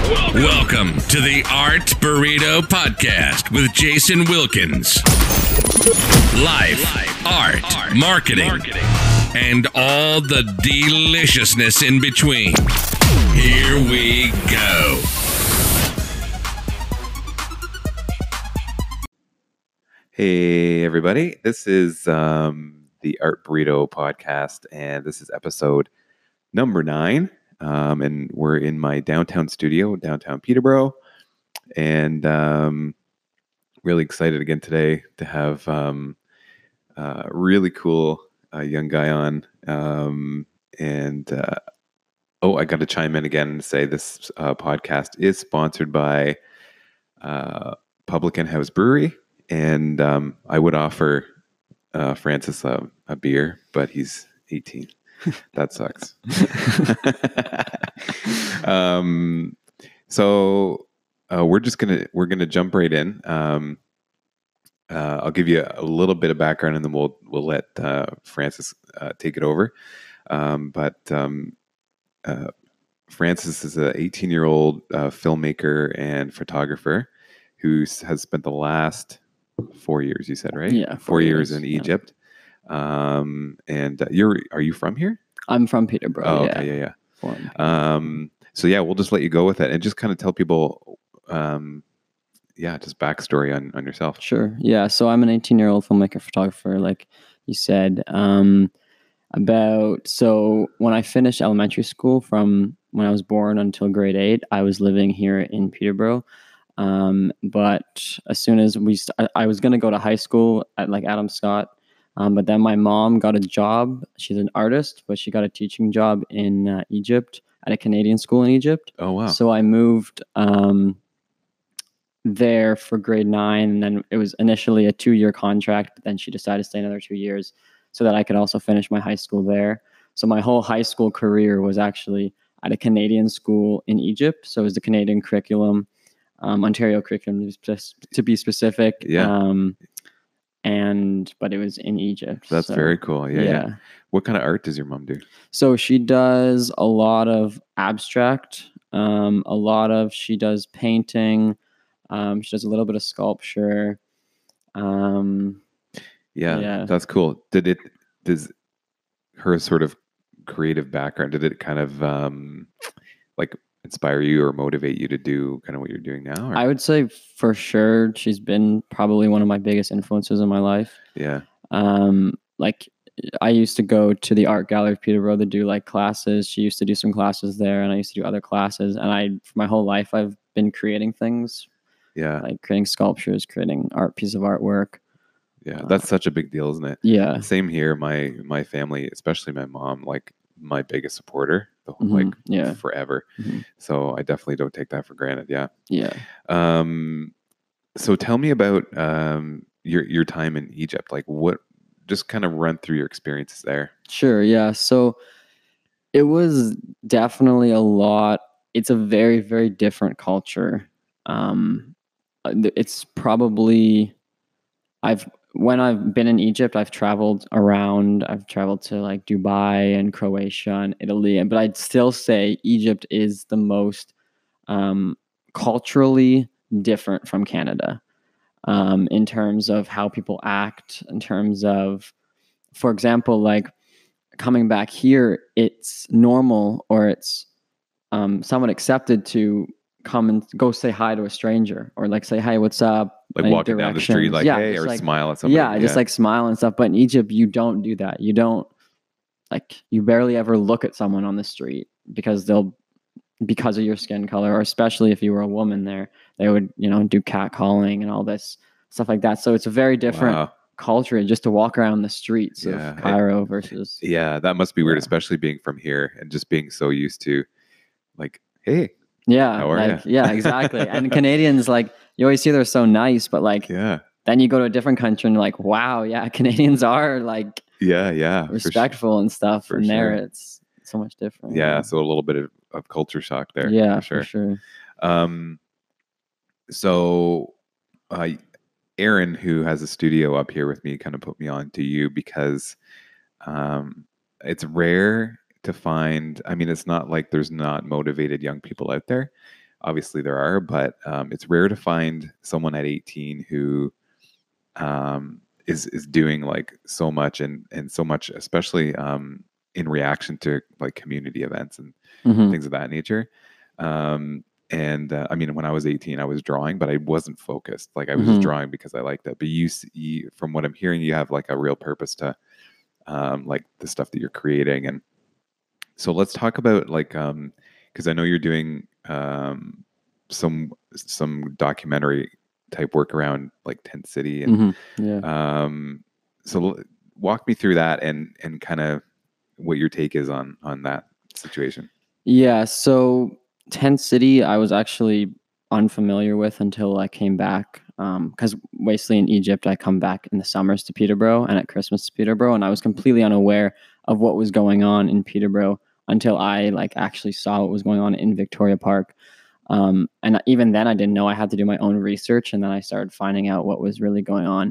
Welcome to the Art Burrito Podcast with Jason Wilkins. Life, art, marketing, and all the deliciousness in between. Here we go. Hey, everybody. This is the Art Burrito Podcast, and this is episode number 9. And we're in my downtown studio, downtown Peterborough, and really excited again today to have a really cool young guy on. I got to chime in again and say this podcast is sponsored by Publican House Brewery, and I would offer Francis a beer, but he's 18. That sucks. So we're gonna jump right in. I'll give you a little bit of background, and then we'll let Francis take it over. Francis is an 18-year-old filmmaker and photographer who has spent the last 4 years. You said, right? Yeah, 4 years in Egypt. Are you from here? I'm from Peterborough. Oh, okay, yeah. So yeah, we'll just let you go with it and just kind of tell people, just backstory on yourself. Sure. Yeah. So I'm an 18-year-old filmmaker photographer, like you said. So when I finished elementary school, from when I was born until grade 8, I was living here in Peterborough. But as soon as I was going to go to high school at like Adam Scott. But then my mom got a job. She's an artist, but she got a teaching job in Egypt at a Canadian school in Egypt. Oh, wow. So I moved there for grade 9. And then it was initially a 2-year contract, but then she decided to stay another 2 years so that I could also finish my high school there. So my whole high school career was actually at a Canadian school in Egypt. So it was the Canadian curriculum, Ontario curriculum to be specific. Yeah. But it was in Egypt. That's very cool. Yeah. What kind of art does your mom do? So she does a lot of abstract. She does painting. She does a little bit of sculpture. That's cool. Does her sort of creative background, did it kind of inspire you or motivate you to do kind of what you're doing now? Or? I would say for sure she's been probably one of my biggest influences in my life. Yeah. I used to go to the Art Gallery of Peterborough to do like classes. She used to do some classes there, and I used to do other classes. And for my whole life, I've been creating things. Yeah. Like creating sculptures, creating pieces of artwork. Yeah, that's such a big deal, isn't it? Yeah. Same here. My family, especially my mom, like my biggest supporter, forever. Mm-hmm. So I definitely don't take that for granted. Yeah. Yeah. So tell me about your time in Egypt. Like just kind of run through your experiences there. Sure. Yeah. So it was definitely a lot. It's a very, very different culture. It's probably, when I've been in Egypt, I've traveled around. I've traveled to like Dubai and Croatia and Italy, but I'd still say Egypt is the most culturally different from Canada in terms of how people act, in terms of, for example, like coming back here, it's normal or it's somewhat accepted to come and go say hi to a stranger or like say, "Hey, what's up?" Like walking down the street, like, "Hey," or like, smile at somebody. Yeah, just like smile and stuff. But in Egypt, you don't do that. You don't you barely ever look at someone on the street because of your skin color, or especially if you were a woman there, they would, do catcalling and all this stuff like that. So it's a very different culture just to walk around the streets of Cairo versus. Yeah, that must be weird, especially being from here and just being so used to like, "Hey." Yeah, how are you? Yeah, exactly. And Canadians, you always see they're so nice, but then you go to a different country and you're like, wow, yeah, Canadians are respectful and stuff. And there it's so much different. Yeah, so a little bit of culture shock there. Yeah, for sure. So Aaron, who has a studio up here with me, kind of put me on to you because it's rare to find, it's not like there's not motivated young people out there. obviously there are, but it's rare to find someone at 18 who is doing like so much and so much, especially in reaction to like community events and things of that nature. I mean, when I was 18, I was drawing, but I wasn't focused. Like I was just drawing because I liked it. But you, from what I'm hearing, you have like a real purpose to like the stuff that you're creating. And so let's talk about like, because I know you're doing some documentary type work around like Tent City, and so walk me through that and kind of what your take is on that situation. Yeah, so Tent City, I was actually unfamiliar with until I came back. Because basically in Egypt, I come back in the summers to Peterborough and at Christmas to Peterborough, and I was completely unaware of what was going on in Peterborough until I like actually saw what was going on in Victoria Park. And even then, I didn't know. I had to do my own research, and then I started finding out what was really going on.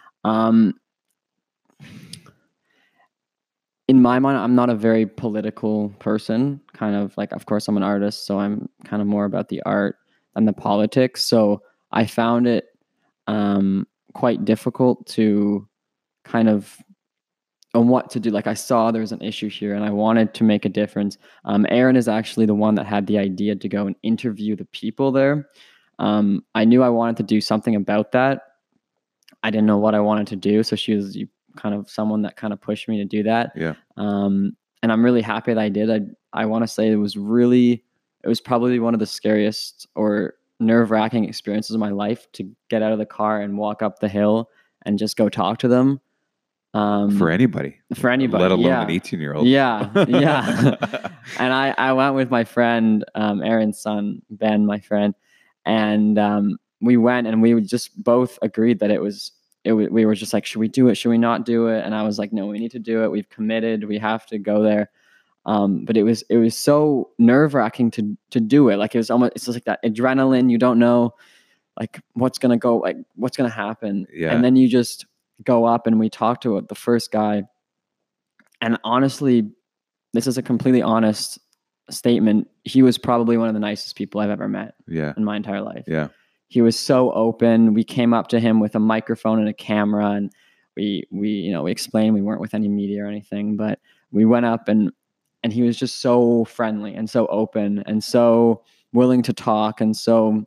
In my mind, I'm not a very political person. Kind of like, of course, I'm an artist, so I'm kind of more about the art than the politics. So I found it quite difficult to kind of on what to do. Like I saw there's an issue here and I wanted to make a difference. Aaron is actually the one that had the idea to go and interview the people there. I knew I wanted to do something about that. I didn't know what I wanted to do. So she was kind of someone that kind of pushed me to do that. Yeah. And I'm really happy that I did. I want to say it was probably one of the scariest or nerve-wracking experiences of my life to get out of the car and walk up the hill and just go talk to them. For anybody, let alone an 18-year-old. Yeah. And I went with my friend, Aaron's son, Ben, my friend, and we went and we just both agreed that we were just like, should we do it? Should we not do it? And I was like, no, we need to do it. We've committed. We have to go there. But it was so nerve-wracking to do it. Like it's just like that adrenaline. You don't know like what's going to happen. Yeah. And then you just go up and we talked to the first guy. And honestly, this is a completely honest statement. He was probably one of the nicest people I've ever met in my entire life. Yeah. He was so open. We came up to him with a microphone and a camera, and we explained we weren't with any media or anything, but we went up and he was just so friendly and so open and so willing to talk and so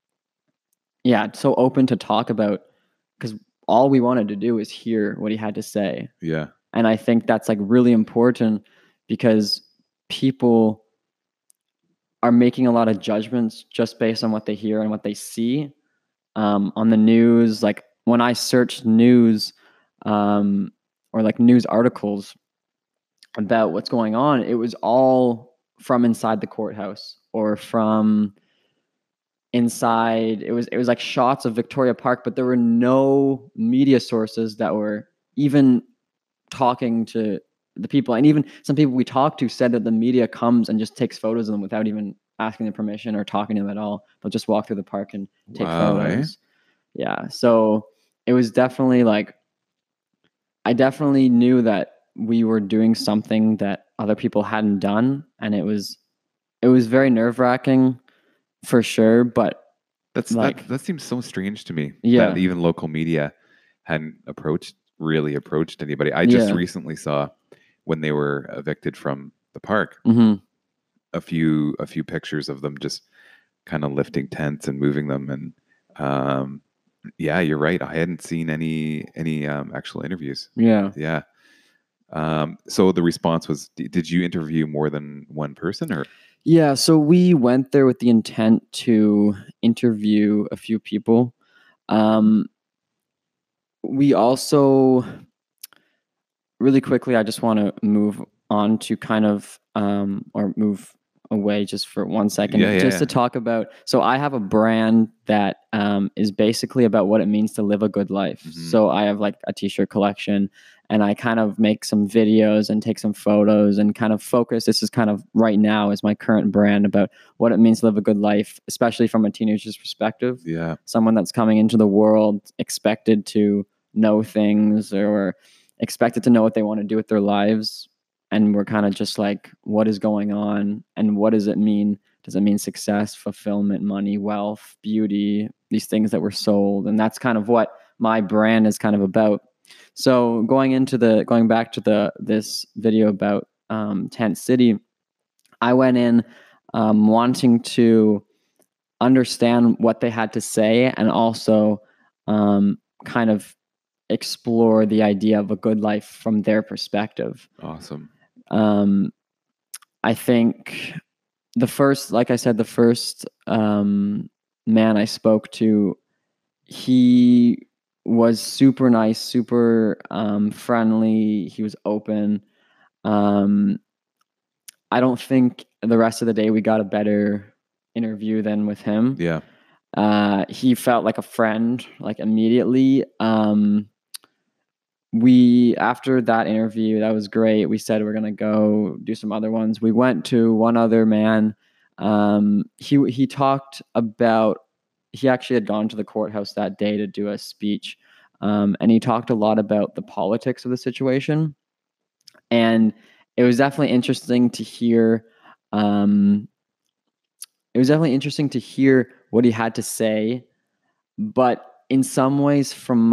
open to talk about, because all we wanted to do is hear what he had to say. Yeah. And I think that's like really important because people are making a lot of judgments just based on what they hear and what they see on the news. Like when I searched news or like news articles about what's going on, it was all from inside the courthouse or from inside. It was like shots of Victoria Park, but there were no media sources that were even talking to the people. And even some people we talked to said that the media comes and just takes photos of them without even asking their permission or talking to them at all. They'll just walk through the park and take photos. Yeah. So it was definitely like, I definitely knew that we were doing something that other people hadn't done. And it was very nerve-wracking for sure. But that seems so strange to me. Yeah. That even local media hadn't really approached anybody. I just recently saw when they were evicted from the park, a few pictures of them just kind of lifting tents and moving them. And yeah, you're right. I hadn't seen any actual interviews. Yeah. Yeah. So the response was, did you interview more than one person or? Yeah. So we went there with the intent to interview a few people. We also, really quickly, I just want to move on to kind of, or move away just for 1 second, to talk about. So I have a brand that is basically about what it means to live a good life. So I have like a t-shirt collection, and I kind of make some videos and take some photos and kind of focus. This is kind of right now is my current brand about what it means to live a good life, especially from a teenager's perspective. Yeah. Someone that's coming into the world expected to know things or expected to know what they want to do with their lives. And we're kind of just like, what is going on and what does it mean Does it mean success, fulfillment, money, wealth, beauty, these things that were sold? And that's kind of what my brand is kind of about. So going back to this video about Tent City, I went in wanting to understand what they had to say and also kind of explore the idea of a good life from their perspective. Awesome. I think the first man I spoke to, he was super nice, super friendly. He was open. I don't think the rest of the day we got a better interview than with him. Yeah. He felt like a friend, like immediately. After that interview, that was great. We said we're gonna go do some other ones. We went to one other man. He talked about, he actually had gone to the courthouse that day to do a speech, and he talked a lot about the politics of the situation. And it was definitely interesting to hear. It was definitely interesting to hear what he had to say, but in some ways,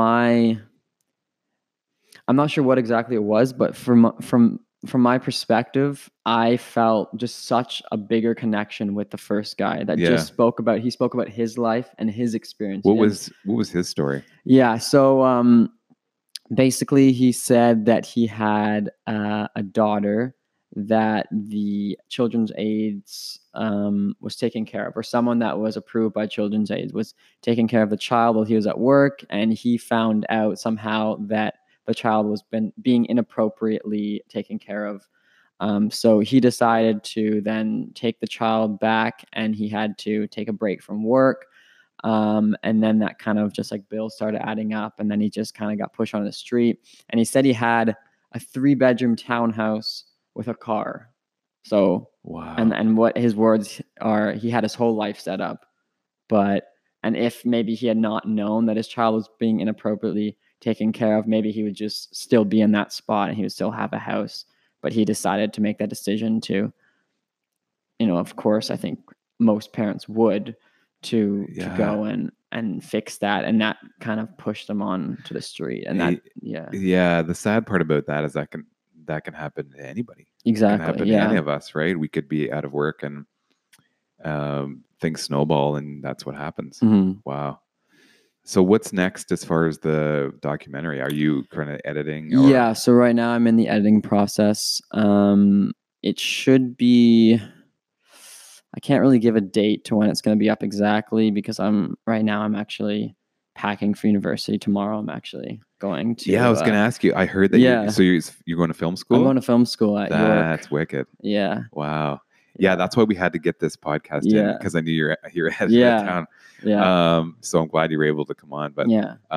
I'm not sure what exactly it was, but from my perspective, I felt just such a bigger connection with the first guy that just spoke about his life and his experience. What was his story? Yeah. So basically, he said that he had a daughter that the Children's Aids was taking care of, or someone that was approved by Children's Aids was taking care of the child while he was at work, and he found out somehow that the child was being inappropriately taken care of. So he decided to then take the child back, and he had to take a break from work. And then that kind of just like bills started adding up, and then he just kind of got pushed on the street. And he said he had a 3-bedroom townhouse with a car. So wow. And what his words are, he had his whole life set up. And if maybe he had not known that his child was being inappropriately taken care of, maybe he would just still be in that spot and he would still have a house. But he decided to make that decision to, of course, I think most parents would, to go and fix that, and that kind of pushed them on to the street. And the sad part about that is that can happen to anybody. Exactly. It can happen to any of us, right? We could be out of work and things snowball, and that's what happens. Mm-hmm. Wow. So what's next as far as the documentary? Are you kind of editing? Yeah. So right now I'm in the editing process. It should be, I can't really give a date to when it's going to be up exactly, because I'm actually packing for university tomorrow. I'm actually going to. Yeah, I was going to ask you. I heard that. Yeah. You're going to film school? I'm going to film school at York. That's wicked. Yeah. Wow. Yeah, that's why we had to get this podcast in, because I knew you're headed out of town. Yeah. So I'm glad you were able to come on. But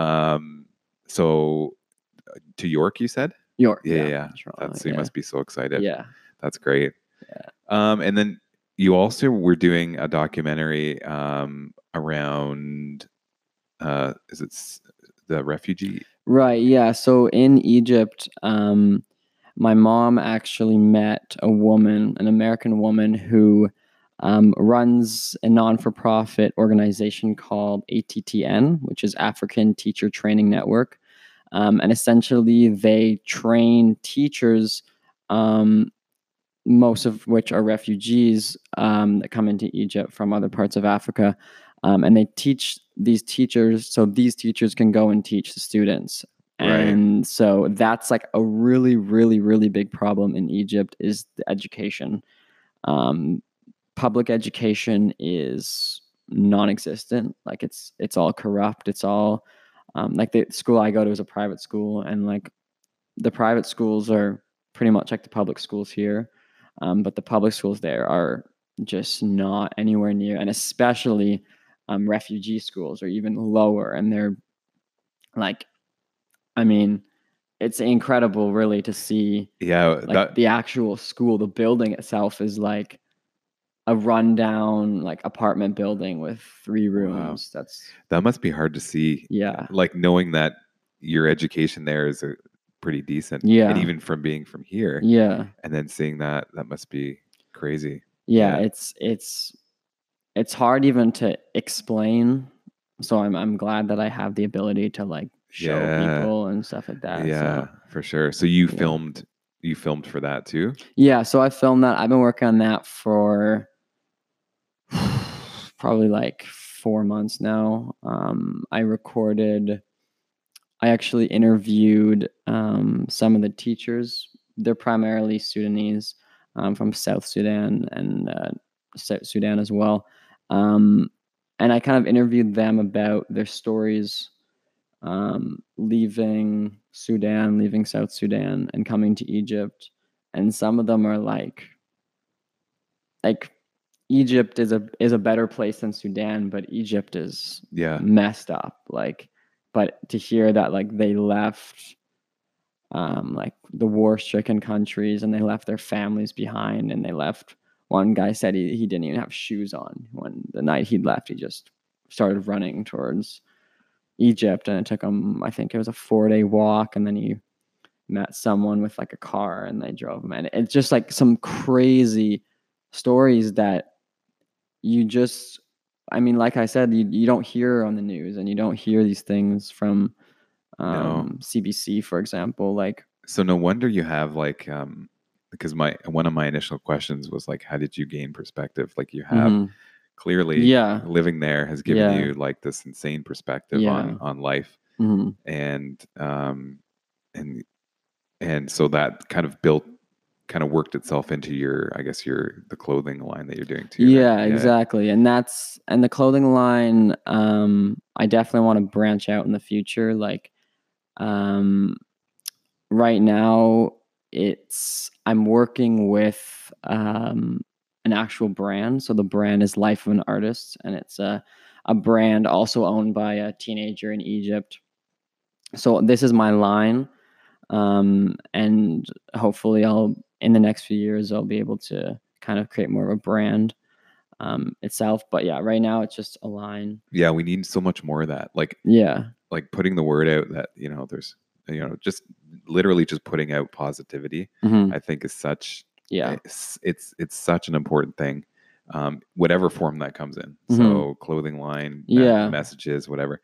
so to York, you said? York. Yeah. So you must be so excited. Yeah. That's great. Yeah. And then you also were doing a documentary around is it the refugee? Right. Yeah. So in Egypt, my mom actually met an American woman who runs a non-for-profit organization called ATTN, which is African Teacher Training Network. And essentially they train teachers, most of which are refugees that come into Egypt from other parts of Africa. And they teach these teachers, so these teachers can go and teach the students. And so that's like a really, really, really big problem in Egypt is the education. Public education is non-existent. Like it's all corrupt. It's all like the school I go to is a private school, and like the private schools are pretty much like the public schools here. But the public schools there are just not anywhere near, and especially refugee schools are even lower. And they're like, I mean, it's incredible really to see the actual school. The building itself is like a rundown like apartment building with 3 rooms. Wow. That must be hard to see. Yeah. Like knowing that your education there is pretty decent. Yeah. And even from being from here. Yeah. And then seeing that must be crazy. Yeah. it's hard even to explain. So I'm glad that I have the ability to like show Yeah. people and stuff like that. Yeah, So for sure. So you Yeah. filmed for that too? yeah, so I filmed that. I've been working on that for probably like 4 months now. I actually interviewed some of the teachers. They're primarily Sudanese, from South Sudan and South Sudan as well. And I kind of interviewed them about their stories, leaving Sudan, leaving South Sudan, and coming to Egypt. And some of them are like Egypt is a better place than Sudan, but Egypt is Yeah. messed up. Like, but to hear that like they left like the war-stricken countries and they left their families behind, and they left. One guy said he didn't even have shoes on when the night he'd left. He just started running towards Egypt, and it took him, I think it was a 4-day walk, and then he met someone with like a car and they drove him. And it's just like some crazy stories that you just, I mean, like I said, you don't hear on the news, and you don't hear these things from No. CBC, for example. Like, So no wonder you have like because one of my initial questions was like, how did you gain perspective? Like you have mhm. clearly Yeah. living there has given Yeah. you like this insane perspective Yeah. on life. Mhm. And and so that kind of worked itself into your, I guess, the clothing line that you're doing too, right? Yeah, exactly. And the clothing line, I definitely want to branch out in the future. Like, right now I'm working with an actual brand. So the brand is Life of an Artist, and it's a brand also owned by a teenager in Egypt. So this is my line, and hopefully in the next few years I'll be able to kind of create more of a brand itself. But yeah, right now it's just a line. Yeah, we need so much more of that. Like Yeah. Putting the word out that, there's, just literally just putting out positivity, Mhm. I think is such, Yeah. it's such an important thing, whatever form that comes in. Mhm. So clothing line, Yeah. messages, whatever.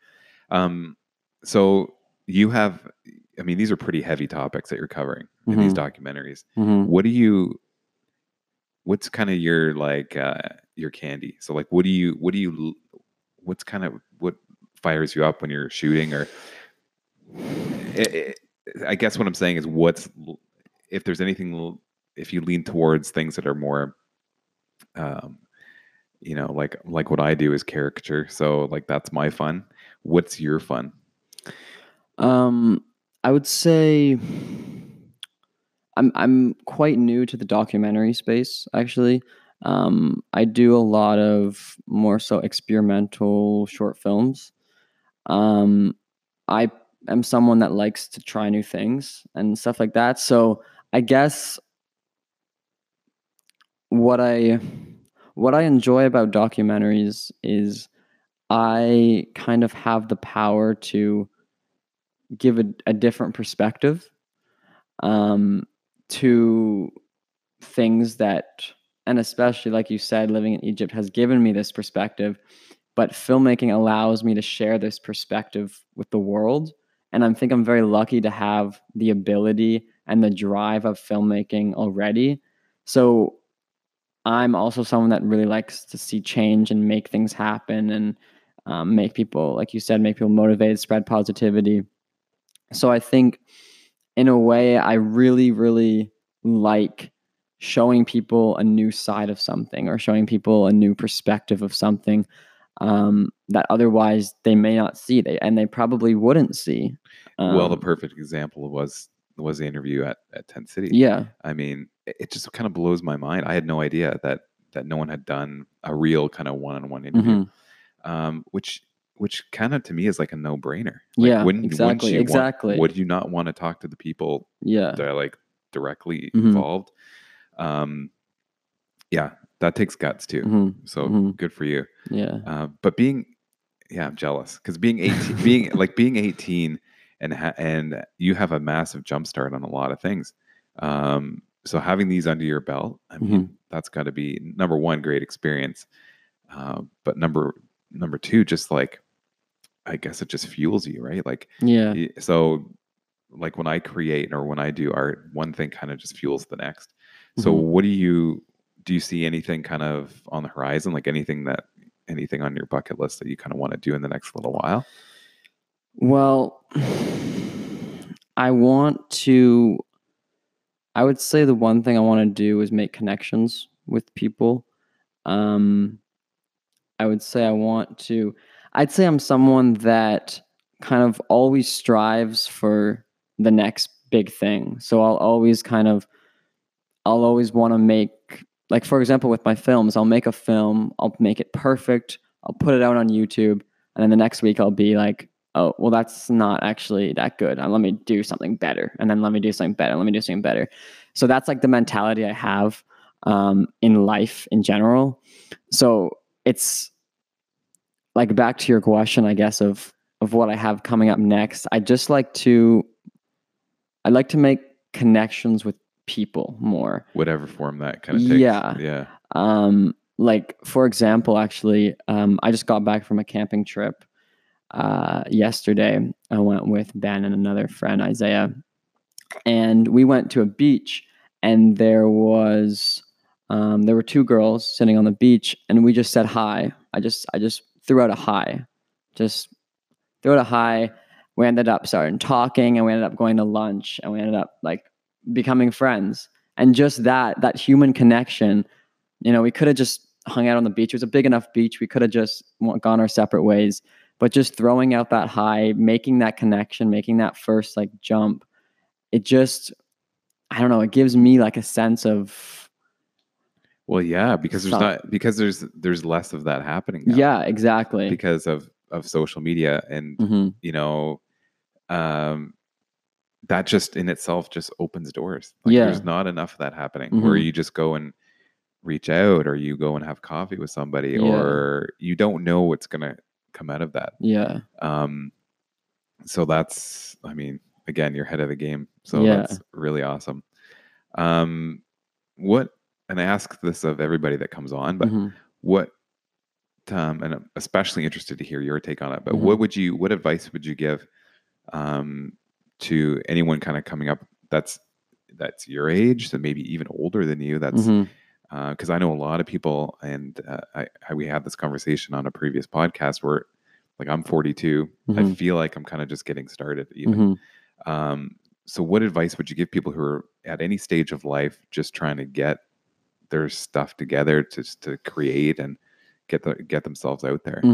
So you have, I mean, these are pretty heavy topics that you're covering in these documentaries. Mhm. What's kind of your like your candy? So like, what's kind of what fires you up when you're shooting? Or I guess what I'm saying is, if there's anything, if you lean towards things that are more, like what I do is caricature. So like that's my fun. What's your fun? I would say I'm quite new to the documentary space, actually. I do a lot of more so experimental short films. I am someone that likes to try new things and stuff like that. So I guess what I enjoy about documentaries is I kind of have the power to give a different perspective to things that, and especially like you said, living in Egypt has given me this perspective, but filmmaking allows me to share this perspective with the world. And I think I'm very lucky to have the ability and the drive of filmmaking already. So I'm also someone that really likes to see change and make things happen, and make people, like you said, make people motivated, spread positivity. So I think in a way, I really, really like showing people a new side of something, or showing people a new perspective of something that otherwise they may not see, and they probably wouldn't see. Well, the perfect example was the interview at Tent City. Yeah. I mean, it just kind of blows my mind. I had no idea that no one had done a real kind of one-on-one interview, which kind of to me is like a no-brainer. Like, Yeah, wouldn't exactly, you exactly. would you not want to talk to the people Yeah. that are like directly involved? Yeah, that takes guts too. So good for you. Yeah. But I'm jealous because being 18, being 18 and you have a massive jump start on a lot of things. So having these under your belt, I mean, that's got to be number one, great experience. But number two, just like, I guess it just fuels you, right? Like, Yeah. so like when I create or when I do art, one thing kind of just fuels the next. So what do you see anything kind of on the horizon, like anything on your bucket list that you kind of want to do in the next little while? Well, I would say the one thing I want to do is make connections with people. I would say I'd say I'm someone that kind of always strives for the next big thing. So I'll always want to make, like, for example, with my films, I'll make a film, I'll make it perfect, I'll put it out on YouTube, and then the next week I'll be like, oh, well, that's not actually that good. Let me do something better. And then let me do something better. Let me do something better. So that's like the mentality I have in life in general. So it's like, back to your question, I guess, of what I have coming up next. I'd like to make connections with people more. Whatever form that kind of takes. Yeah. Yeah. Like, for example, actually, I just got back from a camping trip yesterday. I went with Ben and another friend, Isaiah, and we went to a beach, and there were two girls sitting on the beach, and we just said hi. I just threw out a hi. Just threw out a hi. We ended up starting talking, and we ended up going to lunch, and we ended up like becoming friends. And just that human connection, we could have just hung out on the beach. It was a big enough beach. We could have just gone our separate ways. But just throwing out that hi, making that connection, making that first like jump, it just, I don't know, it gives me like a sense of. Well, yeah, because there's less of that happening now. Yeah, exactly. Because of social media, and that just in itself just opens doors. Like, there's not enough of that happening where you just go and reach out, or you go and have coffee with somebody, or you don't know what's gonna come out of that. Yeah. So that's, I mean, again, you're ahead of the game. So that's really awesome. And I ask this of everybody that comes on, but what, and I'm especially interested to hear your take on it, but what advice would you give to anyone kind of coming up that's your age, so maybe even older than you, that's because I know a lot of people, and we had this conversation on a previous podcast where, like, I'm 42. I feel like I'm kind of just getting started even. So what advice would you give people who are at any stage of life just trying to get their stuff together to create and get themselves out there?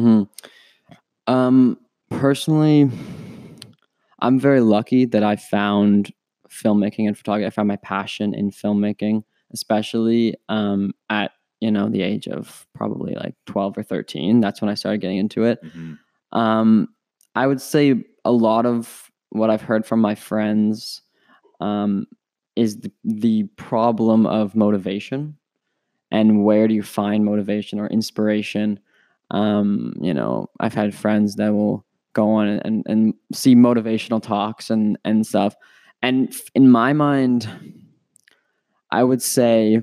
Personally, I'm very lucky that I found filmmaking and photography. I found my passion in filmmaking, especially at the age of probably like 12 or 13. That's when I started getting into it. I would say a lot of what I've heard from my friends is the problem of motivation, and where do you find motivation or inspiration. I've had friends that will go on and see motivational talks and stuff. And in my mind, I would say,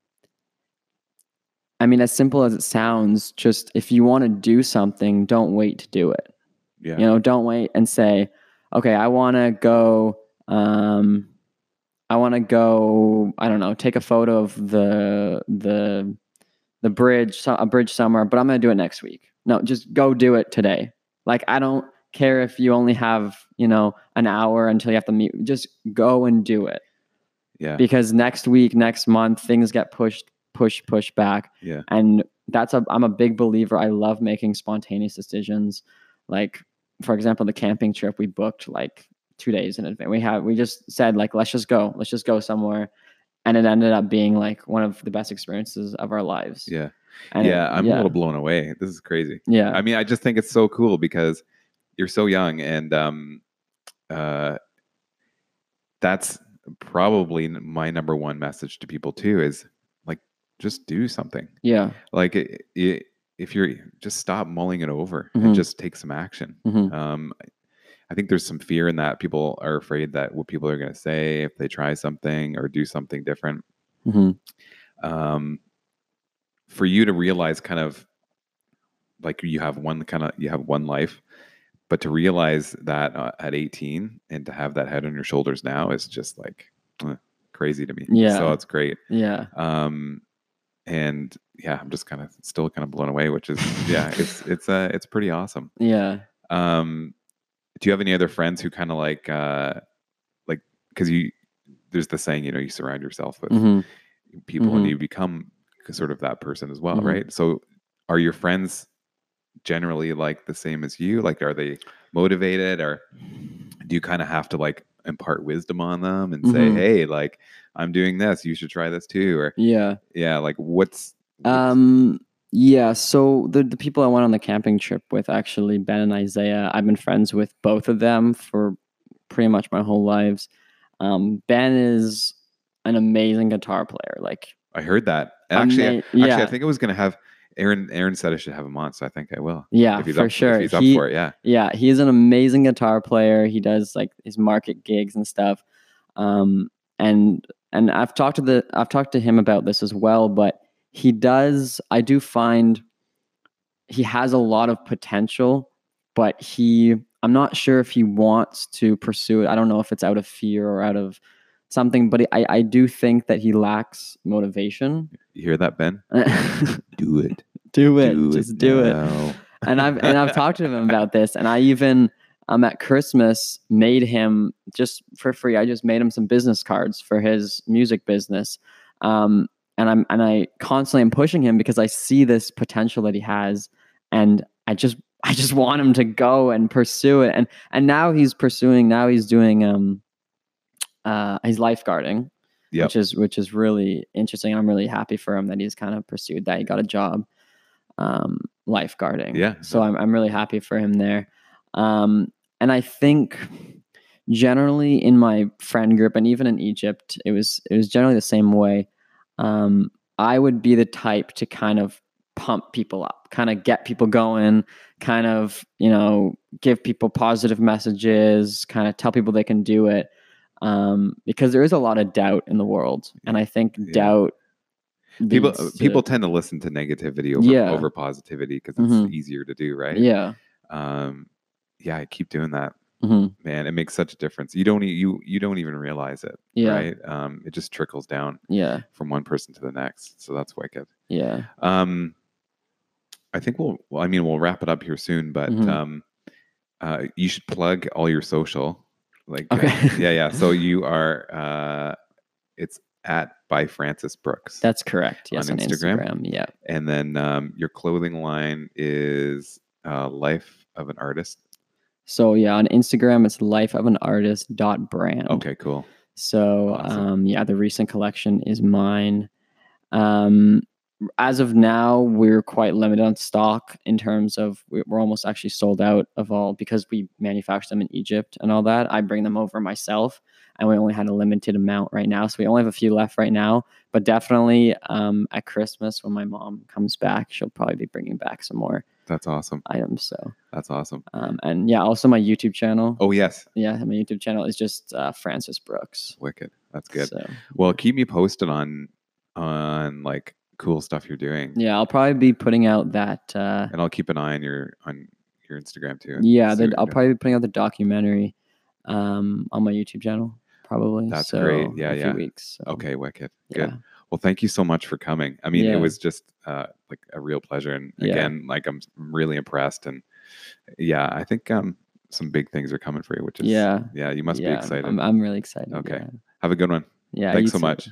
I mean, as simple as it sounds, just if you want to do something, don't wait to do it. Yeah. Don't wait and say, okay, I want to go, I don't know, take a photo of the bridge, a bridge somewhere, but I'm going to do it next week. No, just go do it today. Like, I don't care if you only have, an hour until you have to meet. Just go and do it. Yeah. Because next week, next month, things get pushed back. Yeah. And I'm a big believer. I love making spontaneous decisions. Like, for example, the camping trip we booked like 2 days in advance. We just said, like, let's just go somewhere. And it ended up being like one of the best experiences of our lives. Yeah. And I'm a little blown away. This is crazy. Yeah. I mean, I just think it's so cool because you're so young, and that's probably my number one message to people too, is like, just do something. Yeah. Like, if you're just stop mulling it over and just take some action. I think there's some fear in that. People are afraid that what people are going to say if they try something or do something different. For you to realize kind of like you have one life, but to realize that at 18 and to have that head on your shoulders now is just like crazy to me. Yeah. So it's great. Yeah. And yeah, I'm just still kind of blown away, which is it's pretty awesome. Yeah. Do you have any other friends who kind of like because there's the saying, you surround yourself with people and you become sort of that person as well, right? So are your friends generally like the same as you? Like, are they motivated, or do you kind of have to like impart wisdom on them and say, hey, like, I'm doing this, you should try this too? Or like what's yeah, so the people I went on the camping trip with, actually, Ben and Isaiah, I've been friends with both of them for pretty much my whole lives. Ben is an amazing guitar player. Like, I heard that. Actually, I think I was going to have Aaron said I should have him on, so I think I will. Yeah, for sure. If he's up for it, yeah. Yeah, he is an amazing guitar player. He does like his market gigs and stuff. And I've talked to him about this as well, but I do find he has a lot of potential, but I'm not sure if he wants to pursue it. I don't know if it's out of fear or out of something, but I do think that he lacks motivation. You hear that, Ben? Do it. Do it. Just do it. And I've talked to him about this, and I even at Christmas made him, just for free, I just made him some business cards for his music business. And I constantly am pushing him because I see this potential that he has, and I just want him to go and pursue it. And now he's doing he's lifeguarding, which is really interesting. I'm really happy for him that he's kind of pursued that. He got a job lifeguarding. Yeah. So I'm really happy for him there. And I think generally in my friend group, and even in Egypt, it was generally the same way. I would be the type to kind of pump people up, kind of get people going, kind of, give people positive messages, kind of tell people they can do it. Because there is a lot of doubt in the world. And I think doubt, people tend to listen to negativity over positivity because it's easier to do, right? Yeah. I keep doing that. Man, it makes such a difference. You don't even realize it, right? It just trickles down from one person to the next. So that's wicked. Yeah. I think we'll wrap it up here soon, but you should plug all your social. Like, okay. So you are, it's at by Francis Brooks. That's correct. Yes, on Instagram. Yeah. And then your clothing line is Life of an Artist. So on Instagram it's lifeofanartist.brand. Okay, cool. So awesome. The recent collection is mine. As of now, we're quite limited on stock in terms of we're almost actually sold out of all, because we manufacture them in Egypt and all that. I bring them over myself, and we only had a limited amount right now. So we only have a few left right now, but definitely at Christmas when my mom comes back, she'll probably be bringing back some more. That's awesome. Items. So that's awesome. And also my YouTube channel. Oh, yes. Yeah. My YouTube channel is just Francis Brooks. Wicked. That's good. So, well, keep me posted on like cool stuff you're doing. Yeah, I'll probably be putting out that and I'll keep an eye on your Instagram too. Yeah, I'll probably be putting out the documentary on my YouTube channel probably. That's great. Yeah, in a few weeks. So. Okay, wicked. Good. Well, thank you so much for coming. I mean, it was just like a real pleasure, and again, like I'm really impressed, and I think some big things are coming for you, which is you must be excited. I'm really excited. Okay. Yeah. Have a good one. Yeah. Thanks so much.